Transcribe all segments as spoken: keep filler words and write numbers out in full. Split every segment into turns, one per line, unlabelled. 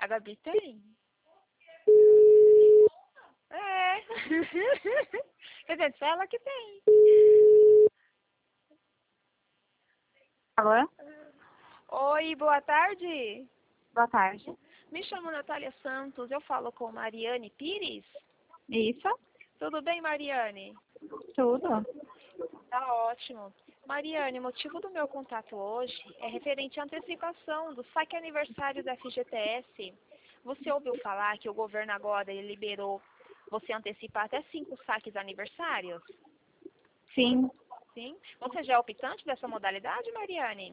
A Gabi tem. É. Quer dizer, só ela que tem.
Alô?
Oi, boa tarde.
Boa tarde.
Me chamo Natália Santos, eu falo com Mariane Pires.
Isso?
Tudo bem, Mariane?
Tudo.
Tá ótimo. Mariane, o motivo do meu contato hoje é referente à antecipação do saque aniversário da F G T S. Você ouviu falar que o governo agora ele liberou você antecipar até cinco saques aniversários?
Sim.
Sim. Você já é optante dessa modalidade, Mariane?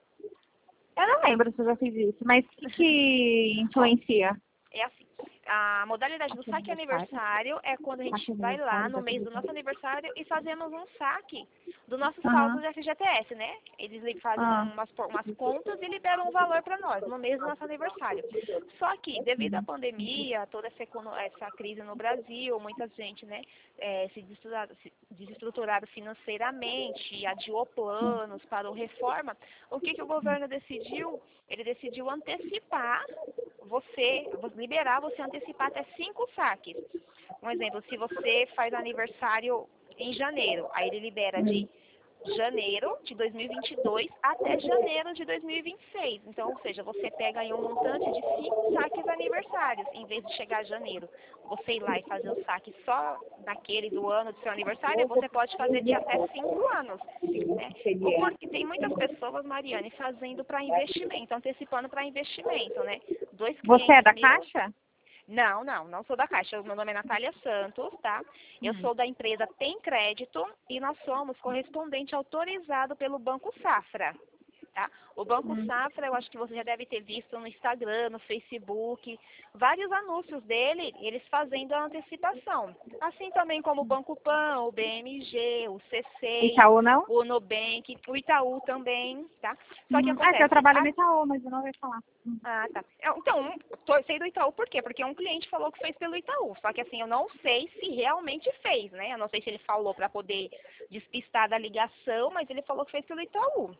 Eu não lembro se eu já fiz isso, mas o que, que influencia?
É assim, a modalidade do saque aniversário é quando a gente vai lá no mês do nosso aniversário e fazemos um saque do nosso saldo
Uhum.
do F G T S, né? Eles li- fazem
Ah.
umas, por- umas contas e liberam um valor para nós no mês do nosso aniversário. Só que, devido à pandemia, toda essa, econo- essa crise no Brasil, muita gente, né, eh, se desestruturaram, se desestruturaram financeiramente, adiou planos, parou reforma. O que, que o governo decidiu? Ele decidiu antecipar você, liberar você antecipar até cinco saques. Um exemplo, se você faz aniversário em janeiro, aí ele libera de janeiro de dois mil e vinte e dois até janeiro de dois mil e vinte e seis. Então, ou seja, você pega aí um montante de cinco saques aniversários, em vez de chegar a janeiro, você ir lá e fazer o saque só daquele do ano do seu aniversário, você pode fazer de até cinco anos. Né? Ou porque tem muitas pessoas, Mariane, fazendo para investimento, antecipando para investimento, né? Dois
Você é
clientes
da
meus.
Caixa?
Não, não, não sou da Caixa. Meu nome é Natália Santos, tá? Eu
Hum.
sou da empresa Tem Crédito e nós somos correspondente autorizado pelo Banco Safra. Tá? O Banco
Hum.
Safra, eu acho que você já deve ter visto no Instagram, no Facebook, vários anúncios dele, eles fazendo a antecipação. Assim também como o Banco Pan, o B M G, o C seis,
Itaú não?
o Nubank, o Itaú também, tá? Só que
Hum. É que
acontece,
eu trabalho
a
no Itaú, mas eu não ouvi falar. Hum.
ah, tá. Eu- Então, tô- sei do Itaú por quê? Porque um cliente falou que fez pelo Itaú. Só que assim, eu não sei se realmente fez, né? Eu não sei se ele falou para poder despistar da ligação, mas ele falou que fez pelo Itaú.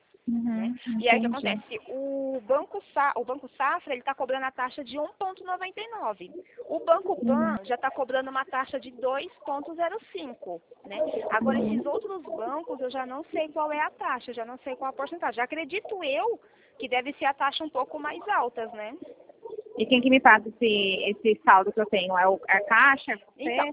Né?
Uhum.
E aí o que
Entendi.
acontece? O Banco, Sa o Banco Safra ele está cobrando a taxa de um vírgula noventa e nove. O Banco Pan já está cobrando uma taxa de dois vírgula zero cinco. Né? Agora, esses outros bancos, eu já não sei qual é a taxa, já não sei qual a porcentagem. Já acredito eu que deve ser a taxa um pouco mais altas, né?
E quem que me passa esse, esse saldo que eu tenho? É, o, é a Caixa? É você?
Então,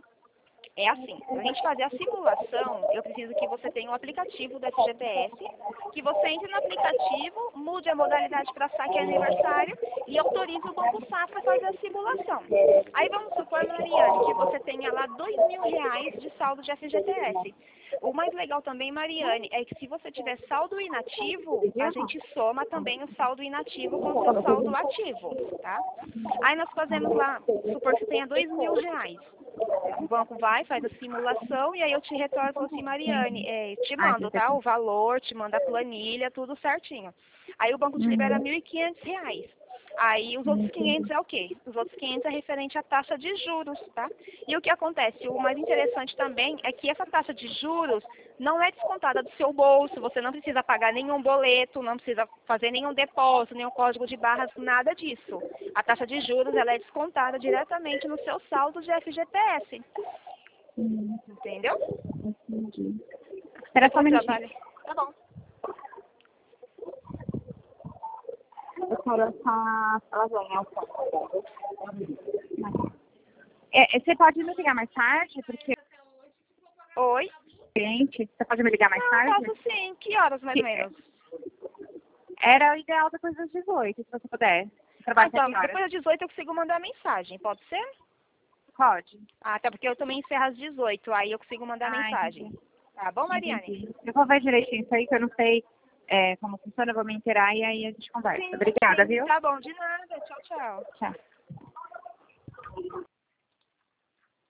é assim, para a gente fazer a simulação, eu preciso que você tenha um aplicativo do F G T S, que você entre no aplicativo, mude a modalidade para saque aniversário e autorize o Banco Safra a fazer a simulação. Aí vamos supor, Mariane, que você tenha lá dois mil reais de saldo de F G T S. O mais legal também, Mariane, é que se você tiver saldo inativo, a gente soma também o saldo inativo com o seu saldo ativo, tá? Aí nós fazemos lá, supor que você tenha dois mil reais. O banco vai, faz a simulação e aí eu te retorno e falo assim, Mariane, é, te
Ah,
mando,
entendi.
tá? O valor, te manda a planilha, tudo certinho. Aí o banco te libera
Uhum.
mil e quinhentos reais. Aí os outros quinhentos é o quê? Os outros quinhentos é referente à taxa de juros, tá? E o que acontece? O mais interessante também é que essa taxa de juros não é descontada do seu bolso, você não precisa pagar nenhum boleto, não precisa fazer nenhum depósito, nenhum código de barras, nada disso. A taxa de juros ela é descontada diretamente no seu saldo de F G T S.
Hum.
Entendeu?
Entendi. Espera só um
Você
minutinho.
trabalha. Tá bom.
Eu quero essa lasanha. É, é, você pode me ligar mais tarde? Porque
Oi?
cliente, você pode me ligar mais
Não,
tarde?
posso sim. Que horas mais ou
Que-
menos?
Era o ideal depois das dezoito, se você puder.
Ah,
Trabalho até
então,
que horas?
depois das dezoito eu consigo mandar mensagem, pode ser?
Pode.
Ah, até porque eu também encerro às dezoito, aí eu consigo mandar
Ah,
mensagem.
entendi.
Tá bom, Mariane?
Entendi. Eu vou ver direitinho isso aí, que eu não sei é, como funciona, eu vou me inteirar e aí a gente conversa.
Sim,
Obrigada,
sim.
viu?
Tá bom, de nada. Tchau, tchau.
Tchau.